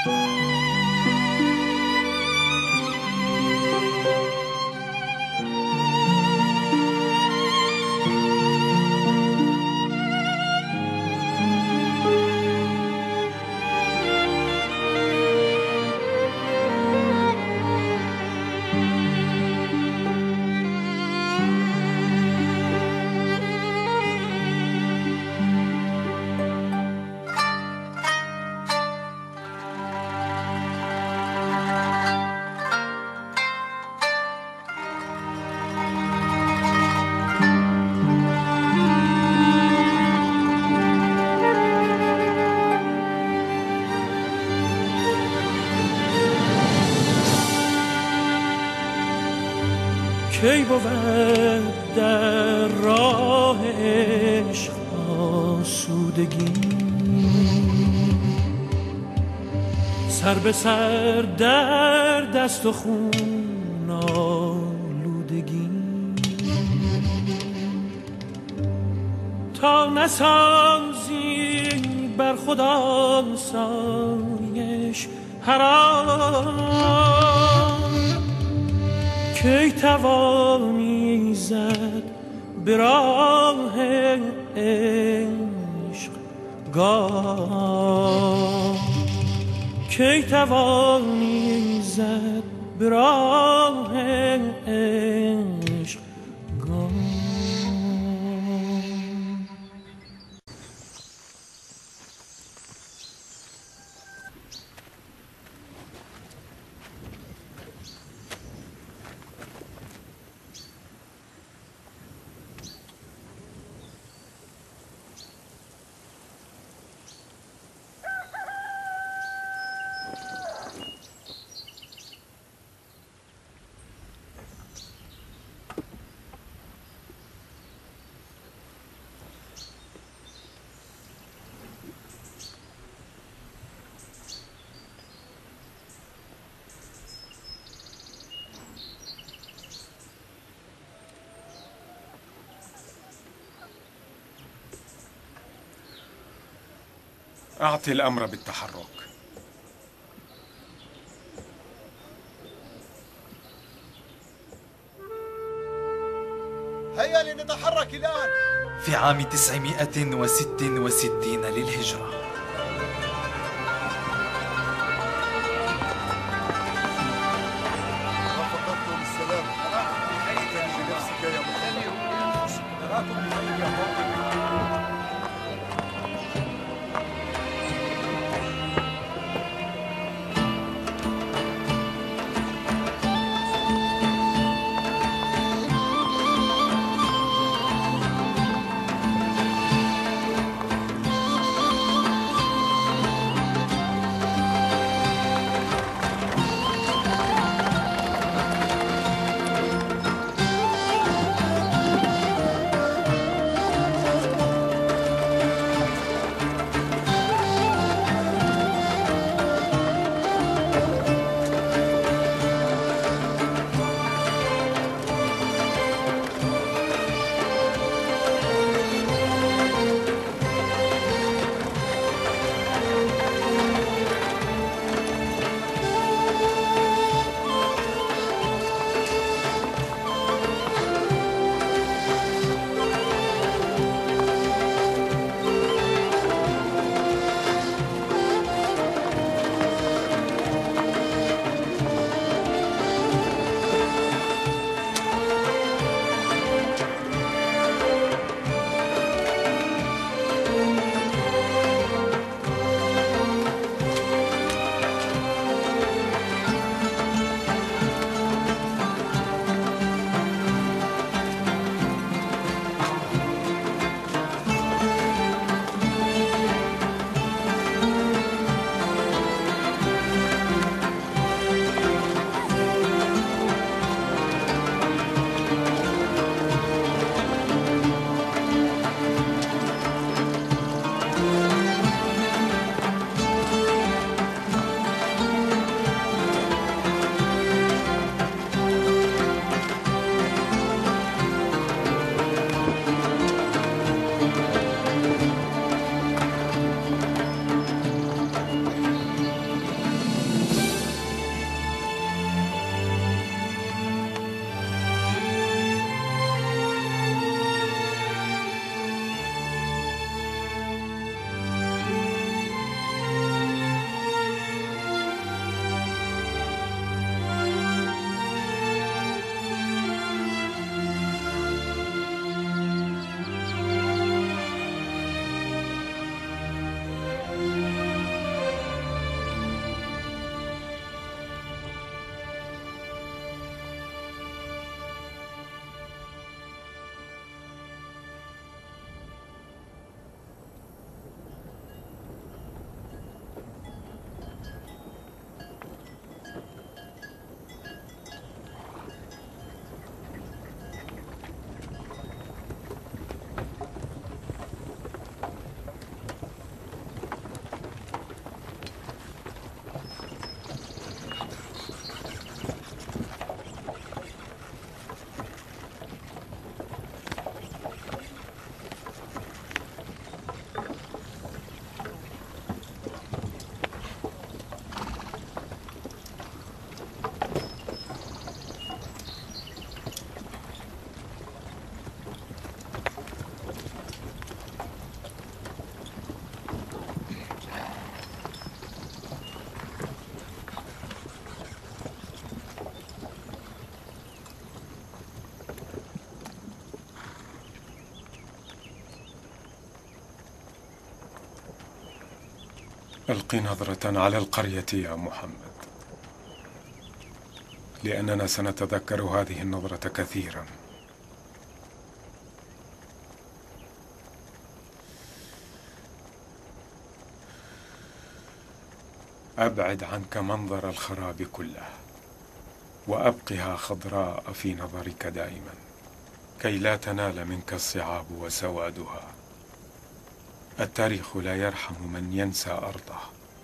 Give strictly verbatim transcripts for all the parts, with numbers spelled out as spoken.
کی بود در راه عشق آسودگی، سر به سر در دست و خون آلودگی، تا نسازی بر خدا سایش حرام، کی توانی زد به راه عشق گام، کی توانی زد به راه عشق گام. أعطي الأمر بالتحرك. هيا لنتحرك الآن. في عام تسعمائة وست وستين للهجرة، رافقتكم بالسلام. اعتني بنفسك يا محمد. نراكم بخير يا فاطمة. ألق نظرة على القرية يا محمد، لأننا سنتذكر هذه النظرة كثيرا. أبعد عنك منظر الخراب كله، وأبقها خضراء في نظرك دائما، كي لا تنال منك الصعاب وسوادها. التاريخ لا يرحم من ينسى أرضه.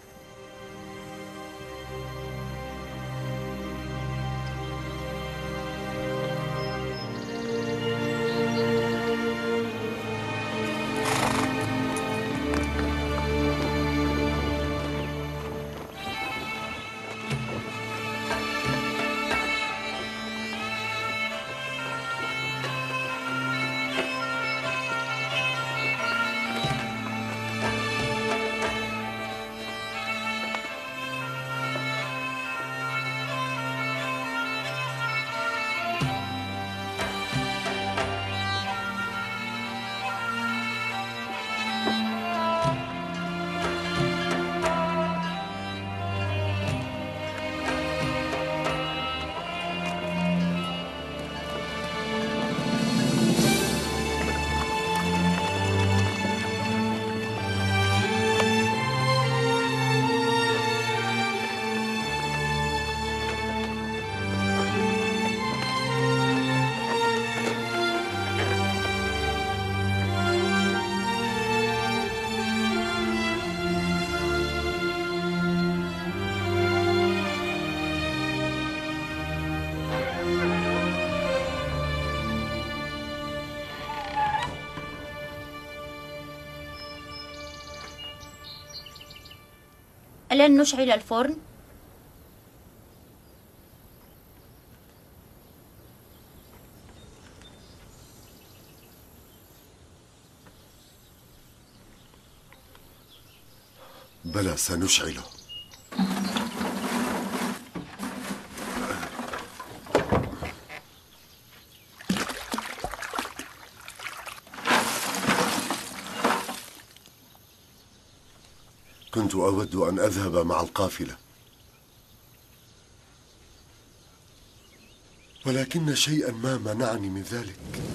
ألن نشعل الفرن؟ بلى، سنشعله. كنت أود أن أذهب مع القافلة، ولكن شيئا ما منعني من ذلك.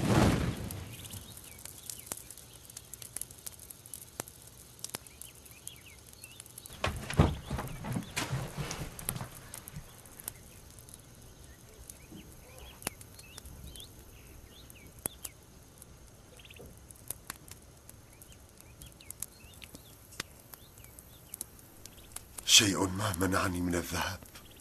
شيء ما منعني من الذهاب.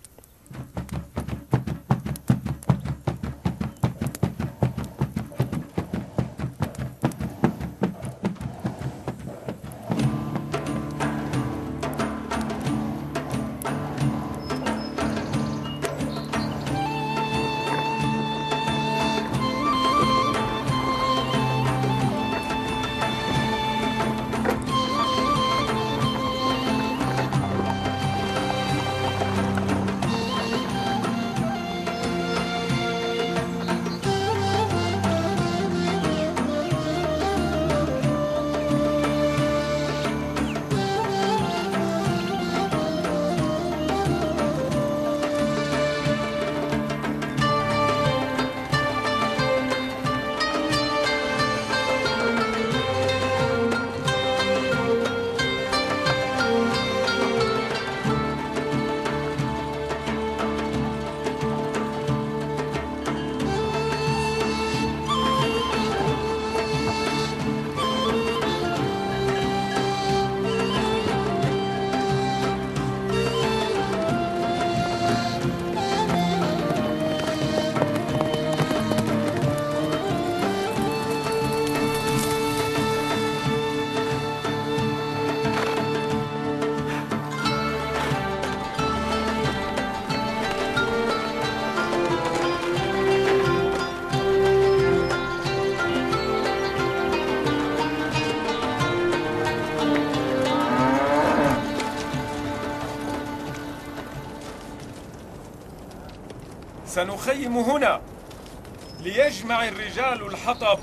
سنخيم هنا ليجمع الرجال الحطب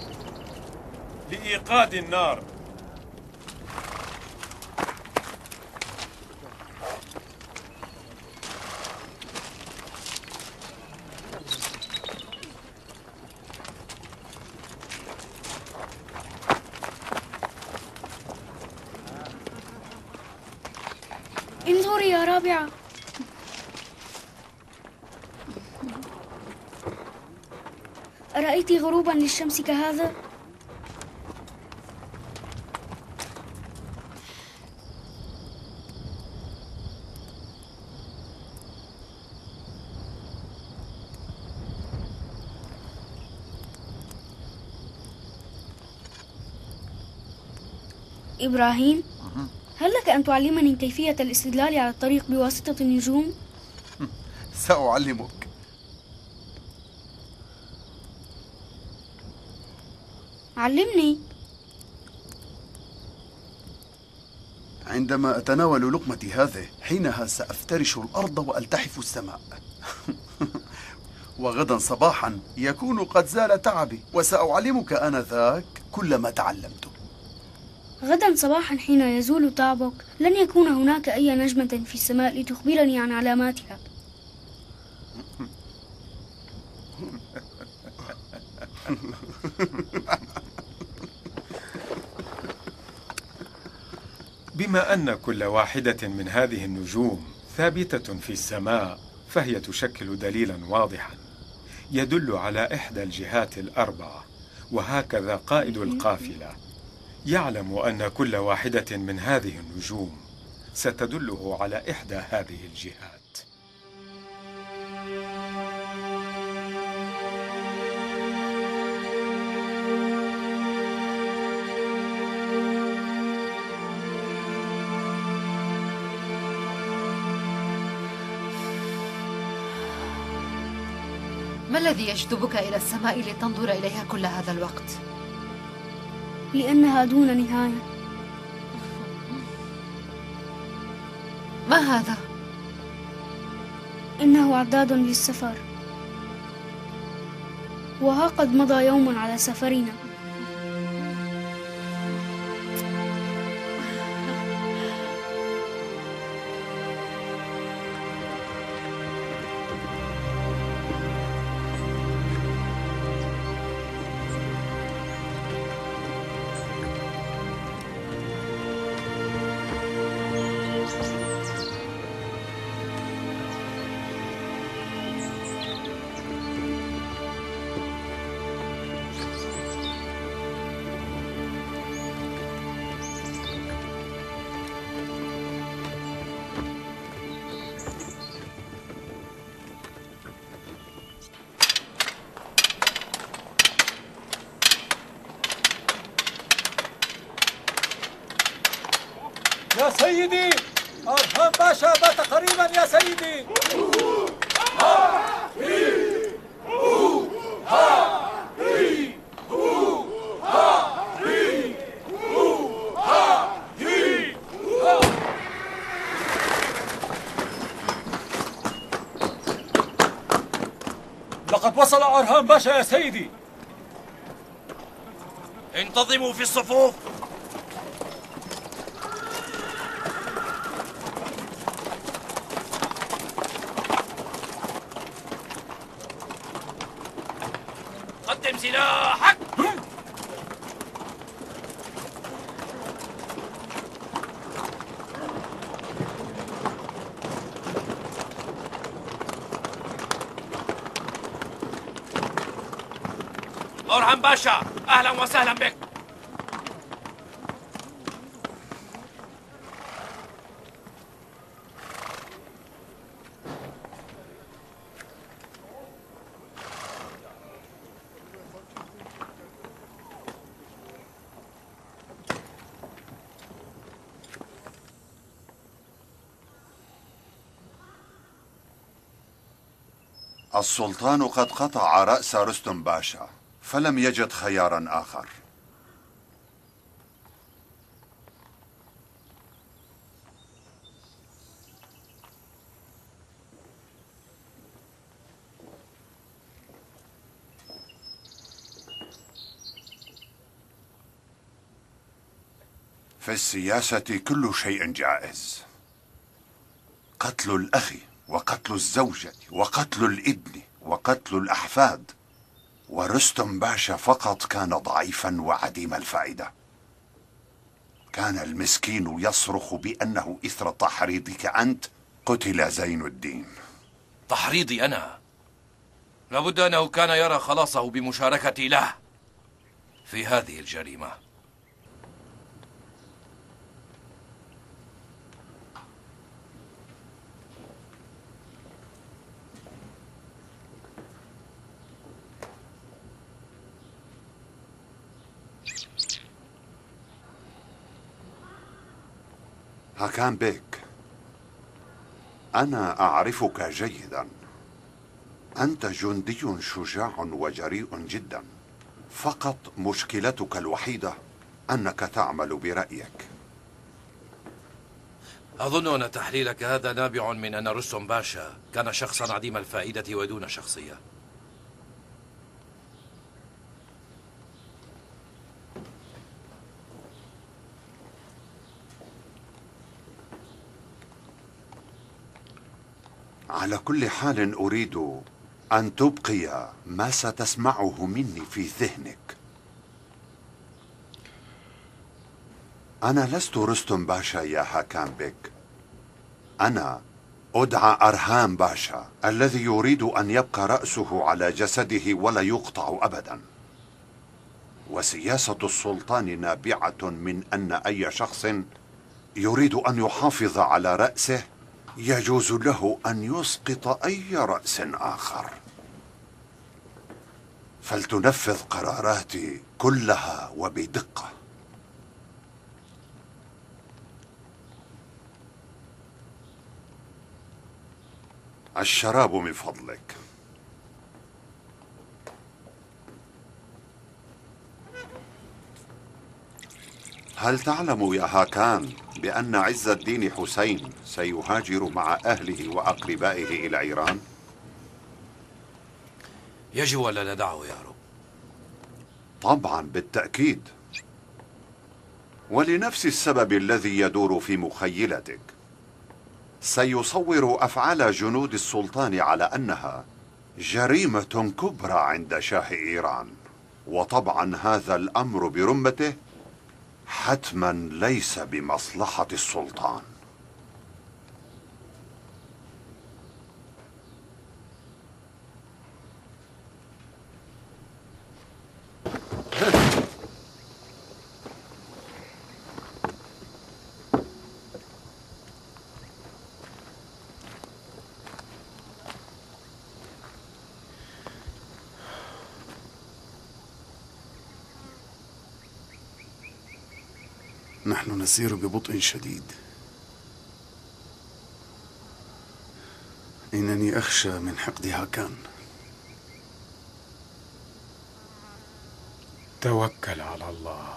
لإيقاد النار. انظري يا رابعة. أرأيت غروبا للشمس كهذا؟ إبراهيم، هل لك أن تعلمني كيفية الاستدلال على الطريق بواسطة النجوم؟ سأعلمك. علمني. عندما أتناول لقمتي هذه حينها سأفترش الأرض وألتحف السماء. وغدا صباحا يكون قد زال تعبي، وسأعلمك آنذاك كل ما تعلمته. غدا صباحا حين يزول تعبك لن يكون هناك أي نجمة في السماء لتخبرني عن علاماتها. بما أن كل واحدة من هذه النجوم ثابتة في السماء، فهي تشكل دليلا واضحا يدل على إحدى الجهات الأربعة، وهكذا قائد القافلة يعلم أن كل واحدة من هذه النجوم ستدله على إحدى هذه الجهات. ما الذي يجذبك إلى السماء لتنظر إليها كل هذا الوقت؟ لأنها دون نهاية. ما هذا؟ إنه عداد للسفر، وها قد مضى يوم على سفرنا. يا سيدي، أرهام باشا بات قريبا يا سيدي. لقد وصل أرهام باشا يا سيدي. انتظموا في الصفوف. قدم سلاحك. أرهام باشا، أهلا وسهلا بك. السلطان قد قطع رأس رستم باشا، فلم يجد خيارا آخر. في السياسة كل شيء جائز، قتل الأخ وقتل الزوجة وقتل الابن وقتل الأحفاد، ورستم باشا فقط كان ضعيفا وعديم الفائدة. كان المسكين يصرخ بأنه إثر تحريضك أنت قتل زين الدين. تحريضي أنا. لابد أنه كان يرى خلاصه بمشاركتي له في هذه الجريمة. هاكان بيك، أنا أعرفك جيدا. أنت جندي شجاع وجريء جدا، فقط مشكلتك الوحيدة أنك تعمل برأيك. أظن أن تحليلك هذا نابع من أن رستم باشا كان شخصا عديم الفائدة ودون شخصية. على كل حال أريد أن تبقي ما ستسمعه مني في ذهنك. أنا لست رستم باشا يا هاكان بيك، أنا أدعى أرهام باشا الذي يريد أن يبقى رأسه على جسده ولا يقطع أبدا. وسياسة السلطان نابعة من أن أي شخص يريد أن يحافظ على رأسه يجوز له أن يسقط أي رأس آخر. فلتنفذ قراراتي كلها وبدقة. الشراب من فضلك. هل تعلم يا هاكان بأن عز الدين حسين سيهاجر مع أهله وأقربائه إلى إيران؟ يجب ألا ندعه يهرب. طبعا بالتأكيد، ولنفس السبب الذي يدور في مخيلتك. سيصور أفعال جنود السلطان على أنها جريمة كبرى عند شاه إيران، وطبعا هذا الأمر برمته حتما ليس بمصلحة السلطان. نحن نسير ببطء شديد. إنني أخشى من حقد هاكان. توكل على الله.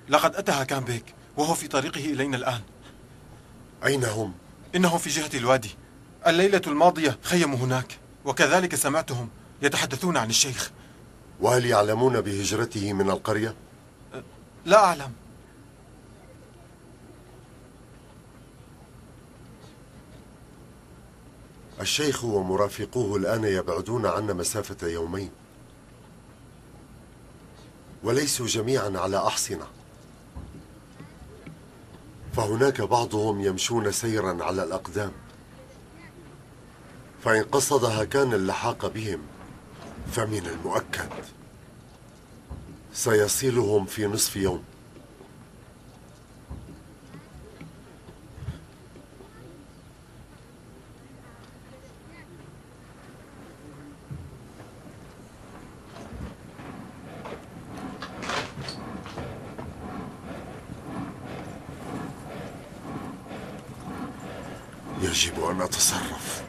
لقد أتى هاكان بيك وهو في طريقه إلينا الآن. أين هم؟ إنهم في جهة الوادي. الليلة الماضية خيموا هناك، وكذلك سمعتهم يتحدثون عن الشيخ. وهل يعلمون بهجرته من القرية؟ لا أعلم. الشيخ ومرافقوه الآن يبعدون عنا مسافة يومين، وليسوا جميعا على أحصنة، فهناك بعضهم يمشون سيرا على الأقدام، فإن قصد هاكان اللحاق بهم فمن المؤكد سيصلهم في نصف يوم. يجب أن أتصرف.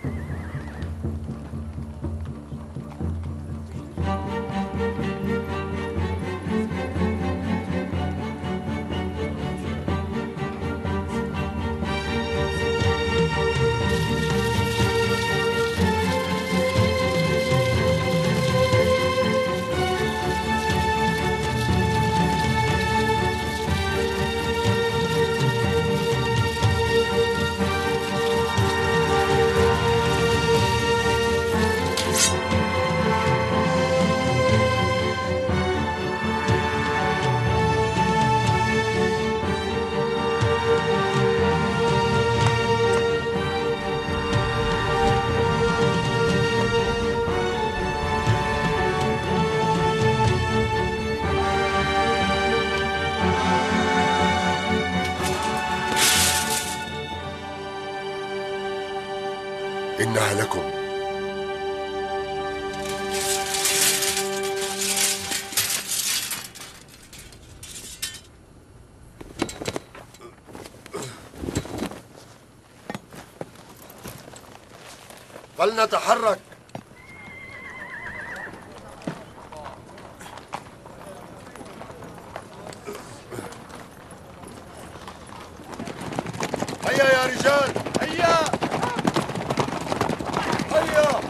إنها لكم. فلنتحرك. هيا يا رجال، هيا هيا.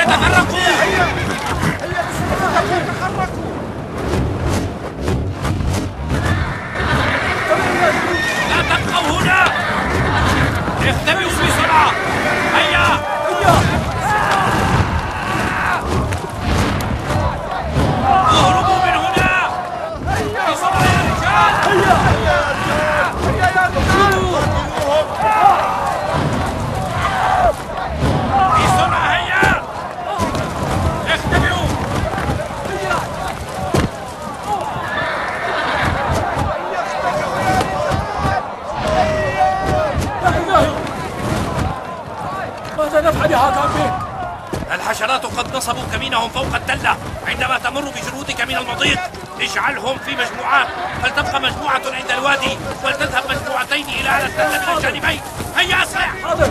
تفرقوا! هيا هيا تحركوا! لا تبقوا هنا! اختبئوا بسرعة! هيا! هيا! اهربوا من هنا! بسرعة يا رجال! هيا هيا يا رجال! هيا يا رجال! بسرعة هيا! اختبئوا! ماذا نفعل يا هاكامبي؟ الحشرات قد نصبوا كمينهم فوق التلة. عندما تمر بجنودك من المضيق اجعلهم في مجموعات، فلتبقى مجموعة عند الوادي ولتذهب مجموعتين إلى أعلى التلة من الجانبين. هيا أسرع! حاضر.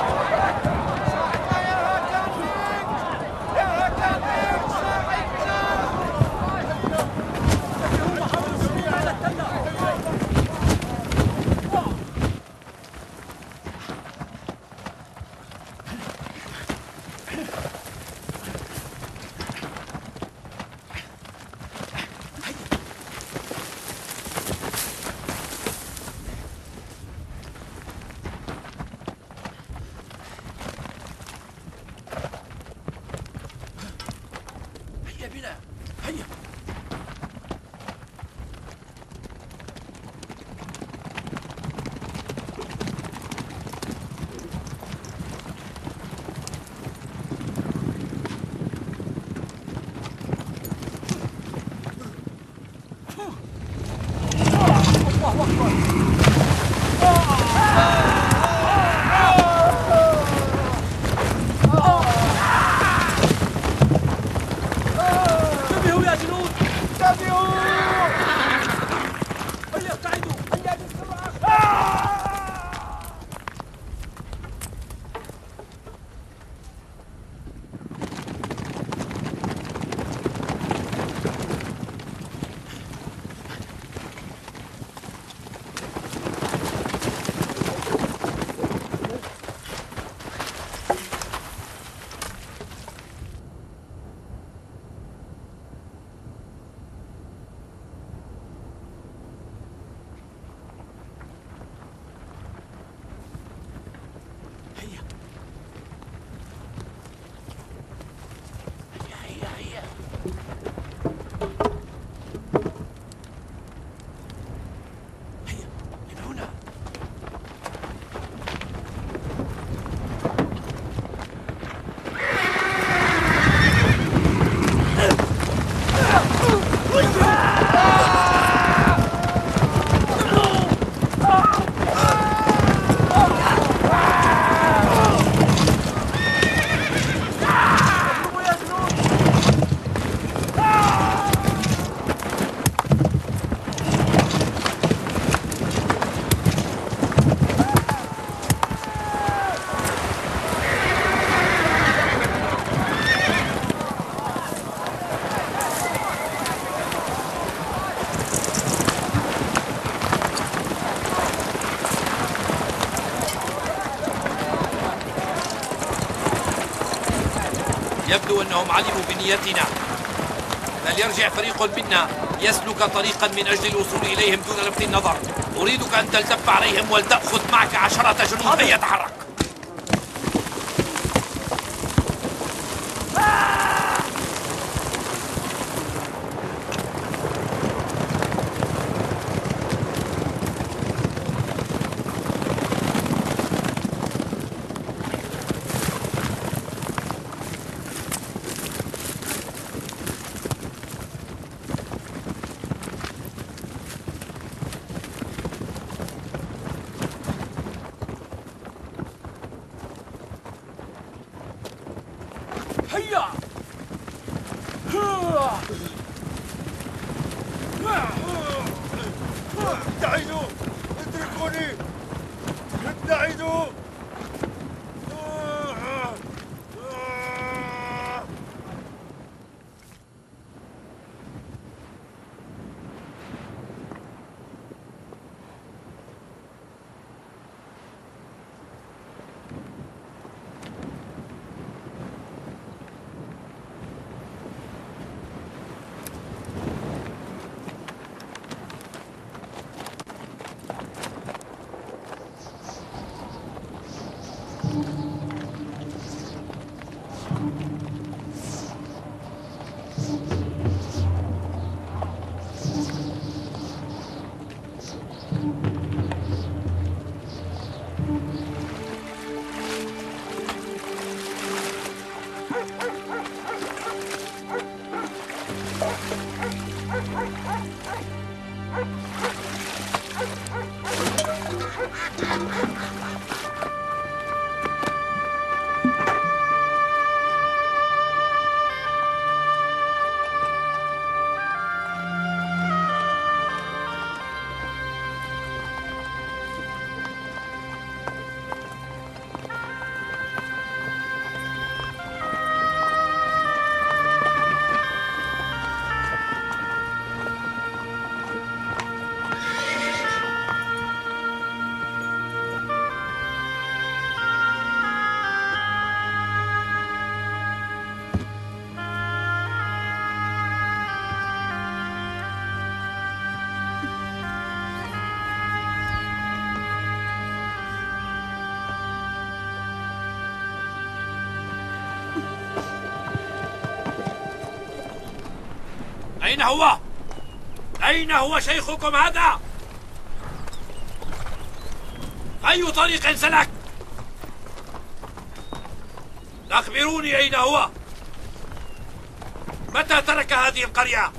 يبدو أنهم علموا بنيتنا. فليرجع فريق منا يسلك طريقا من أجل الوصول إليهم دون لفت النظر. أريدك أن تلتف عليهم ولتأخذ معك عشرة جنود فيتحرك. هيا ابتعدوا اتركوني ابتعدوا أين هو؟ أين هو شيخكم هذا؟ أي طريق سلك؟ أخبروني أين هو؟ متى ترك هذه القرية؟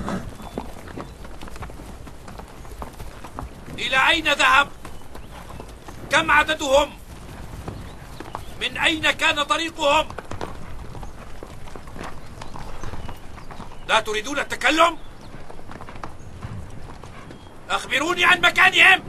إلى أين ذهب؟ كم عددهم؟ من أين كان طريقهم؟ لا تريدون التكلم؟ أخبروني عن مكانهم.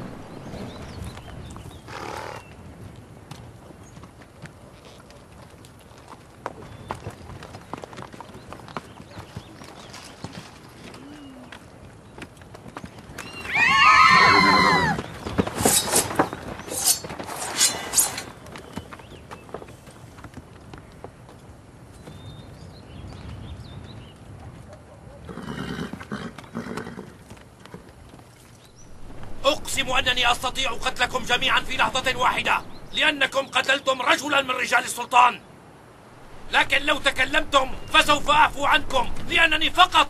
أقسم أنني أستطيع قتلكم جميعا في لحظة واحدة، لأنكم قتلتم رجلا من رجال السلطان. لكن لو تكلمتم فسوف أعفو عنكم، لأنني فقط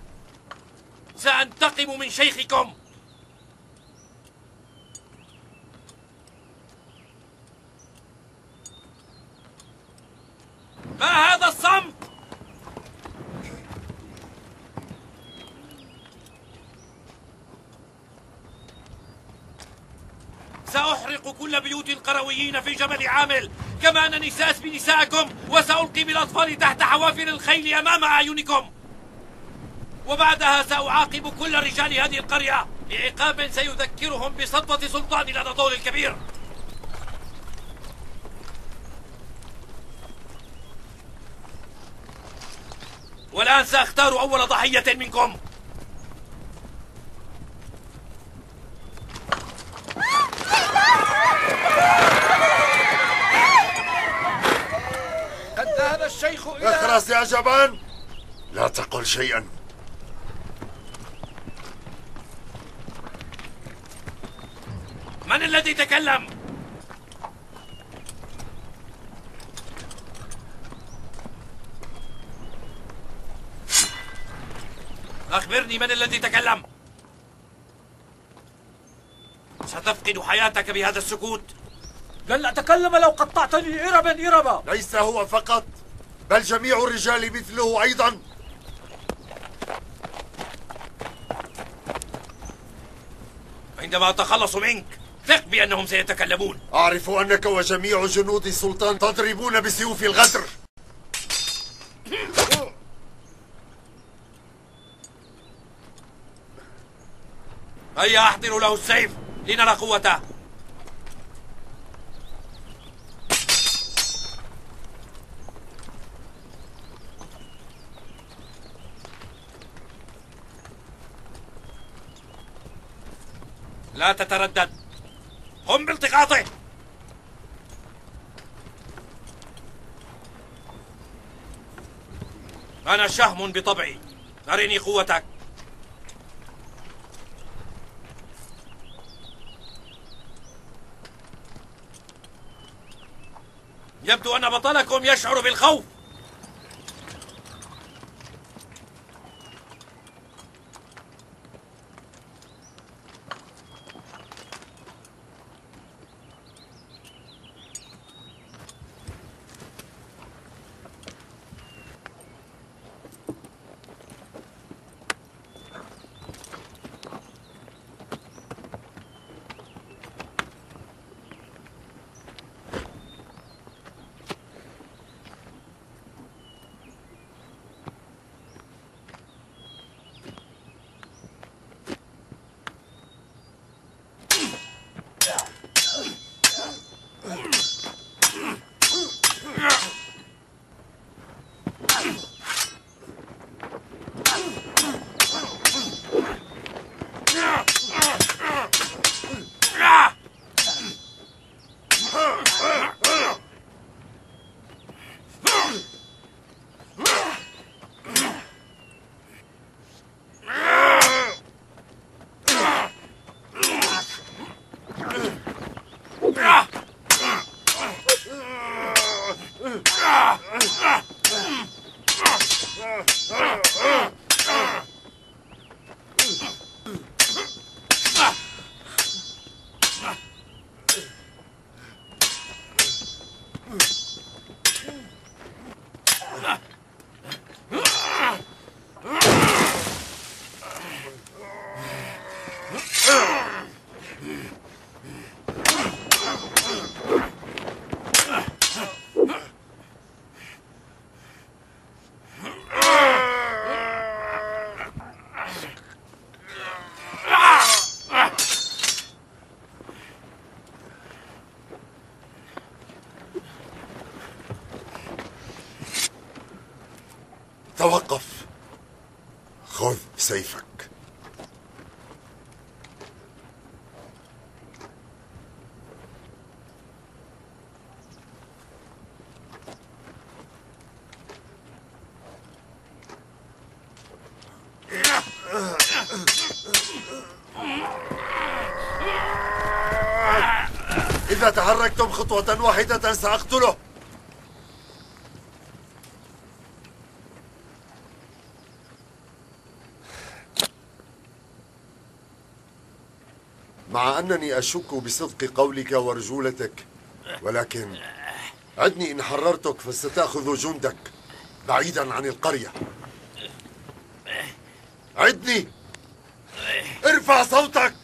سأنتقم من شيخكم. ما هذا الصمت؟ سأحرق كل بيوت القرويين في جبل عامل، كما أنني سأسبي نساءكم وسألقي بالأطفال تحت حوافر الخيل أمام أعينكم. وبعدها سأعاقب كل رجال هذه القرية بعقاب سيذكرهم بسطوة سلطان الأناضول الكبير. والآن سأختار أول ضحية منكم. قد ذهب الشيخ إلى اخرس يا جبان، لا تقل شيئا. من الذي تكلم؟ أخبرني من الذي تكلم. ستفقد حياتك بهذا السكوت. لن أتكلم لو قطعتني إربا إربا. ليس هو فقط، بل جميع الرجال مثله أيضا. عندما أتخلص منك ثق بأنهم سيتكلمون. أعرف أنك وجميع جنود السلطان تضربون بسيوف الغدر. هيا أحضروا له السيف لنرى قوته. لا تتردد، قم بالتقاطه. أنا شهم بطبعي، أرني قوتك. يبدو أن بطلكم يشعر بالخوف. سيفك. إذا تحركتم خطوة واحدة سأقتله. مع أنني أشك بصدق قولك ورجولتك، ولكن عدني إن حررتك فستأخذ جندك بعيدا عن القرية. عدني. ارفع صوتك.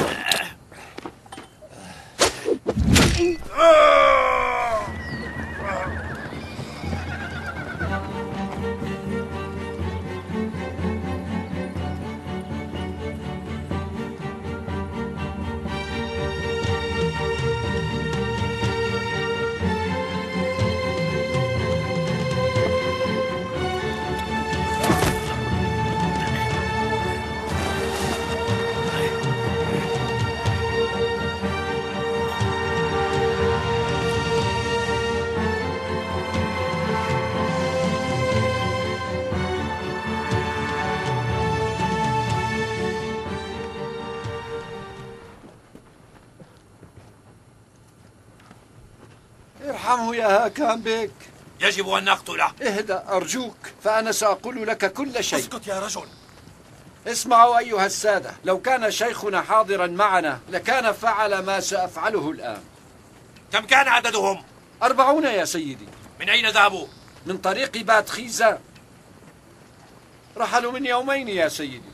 ارحمه يا هاكان بك. يجب أن نقتله. اهدأ أرجوك، فأنا سأقول لك كل شيء. اسكت يا رجل. اسمعوا أيها السادة، لو كان شيخنا حاضرا معنا لكان فعل ما سأفعله الآن. كم كان عددهم؟ أربعون يا سيدي. من أين ذهبوا؟ من طريق بات خيزة. رحلوا من يومين يا سيدي.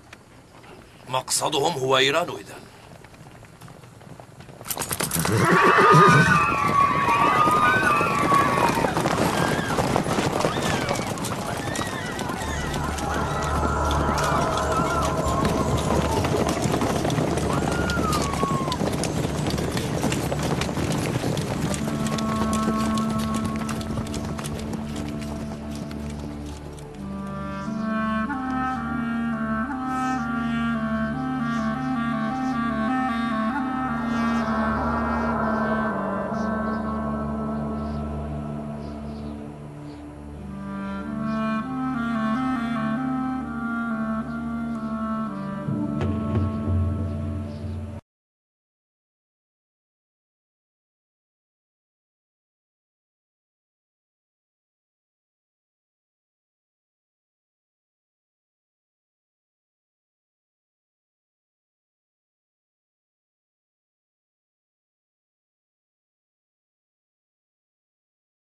مقصدهم هو إيران إذن.